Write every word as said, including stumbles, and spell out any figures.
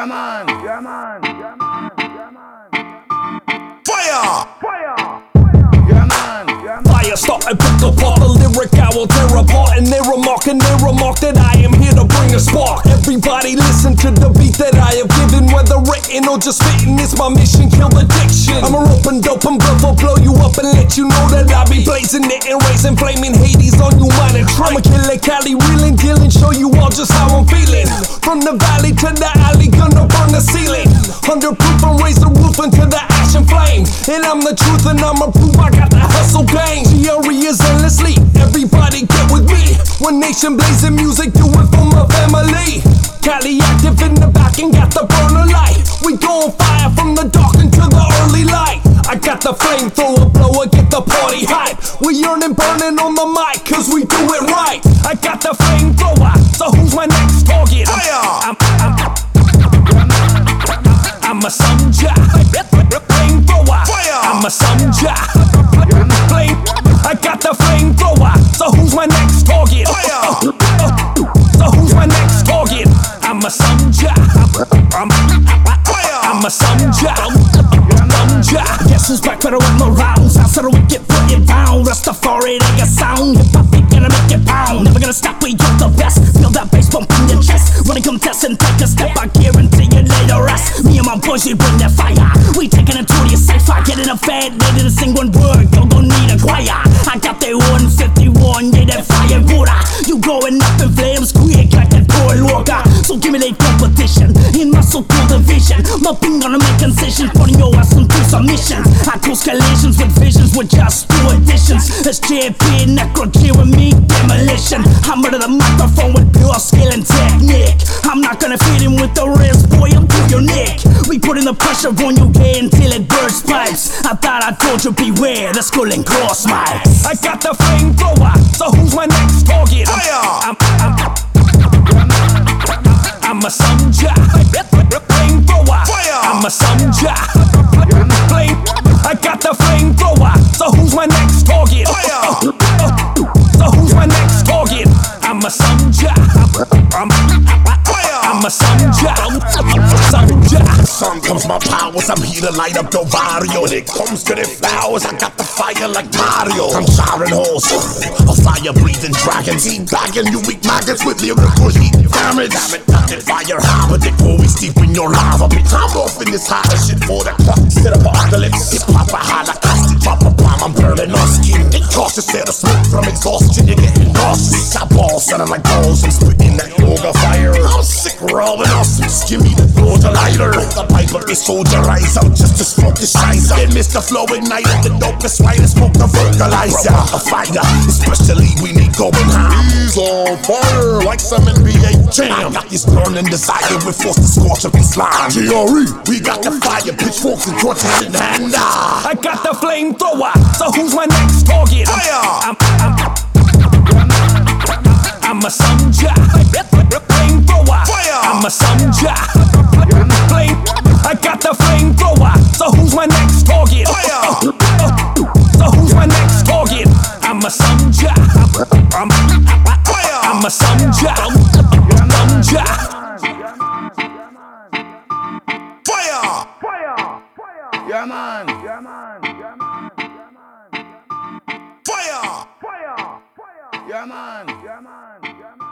Yeah man, yeah man, yeah man, yeah man, yeah man. Fire! Fire! Yeah man, yeah man. Fire started, pick apart the lyric, I will tear apart. And they remark, and they remark that I am here to bring a spark. Everybody listen to the beat that I have given, whether written or just spitting, it's my mission, kill addiction. I'ma rope and dope and bluff, I'll blow you up and let you know that I be blazing it and raising flaming Hades on you, mine and I'ma kill it, Cali, reeling, dealing, show you all just how I'm feeling. From the valley to the alley, gonna burn the ceiling. Under proof, I'm raise the roof into the ash and flame. And I'm the truth and I'ma prove I got the hustle game. G R E is endlessly, everybody get with me. One nation blazing music, do it for my family. Cali active in the back and got the burner light. We gon' fire from the dark into the early light. I got the flamethrower blower, get the party hype. We earning burning on the mic, cause we do it right. I got the flamethrower, so who's my next target? I'm, I'm, I'm, I'm a soldier. Flamethrower, I'm a soldier. Flame, I got the flamethrower, so who's my next target? So who's my next target? I'm a soldier. I'm, I'm a soldier. Soldier. Guess who's back better with no rounds? Outside of wicked, put it down. Rastafari, they got sound. Hip hop, ain't gonna make it pound. Never gonna stop, we you're the best. Feel that bass bump in your chest. Running contest and take a step, I guarantee you later rest. Me and my boys, we bring that fire. We taking it to the cipher. Getting a fat lady to sing one word. Don't go need a choir. I got that one fifty-one, yeah, that fire water. You going up in flames, quick like that coil walker. So give me that competition in my so-called division. My thing gonna make incisions, putting your ass into submissions. I cause collisions with visions with just two additions. It's J P, Necro G with me, demolition. I'm under the microphone with pure skill and technique. I'm not gonna feed him with the wrist, boy, I'm through your neck. We putting the pressure on you gay until it bursts pipes. I thought I told you beware, the skull and cross mics. I got the flamethrower, so who's my next target? I'm, I'm, I'm, I'm a soldier. Flamethrower, I'm a soldier. Flame, I got the flamethrower, so who's my next target? So who's my next target? I'm a soldier. I'm, I'm a soldier. Soldier. Sun comes my powers, I'm here to light up the barrio. When it comes to the flowers, I got the fire like Mario. I'm charring holes, a fire-breathing dragon. Teabagging you weak maggots with lyrical heat damage. Damn it, not that fire harbor, they always deep in your lava. Bitch, I'm off in this hotter shit for the clock. Instead of apocalypse, it's proper holocaust. Drop a bomb, I'm burning on skin. Get cautious, there the smoke from exhaustion. You're getting nauseous. Got balls sounding like balls, I'm spitting that yoga fire. I'm sick, robbing awesome. Give me the floor to lighter. The pipe of this soldier rise out just to smoke the shies. Then Mister Flow ignite the dopest writer, smoke the vocalizer. A fighter, especially we need going high. He's on fire like some N B A jam. I got this burning desire, we're forced to scorch up his slime. G R E, we got the fire, pitchforks and torches in hand. I got the flamethrower, so who's my next target? I'm, I'm, I'm, I'm a soldier. Flamethrower, I'm a soldier. Flame, I got the flamethrower, so who's my next target? So who's my next target? I'm a soldier. I'm, I'm a soldier. Soldier. Fire! Fire! Yeah man, yeah man, yeah man, yeah man, yeah man. Fire! Fire! Yeah man, yeah man, yeah man.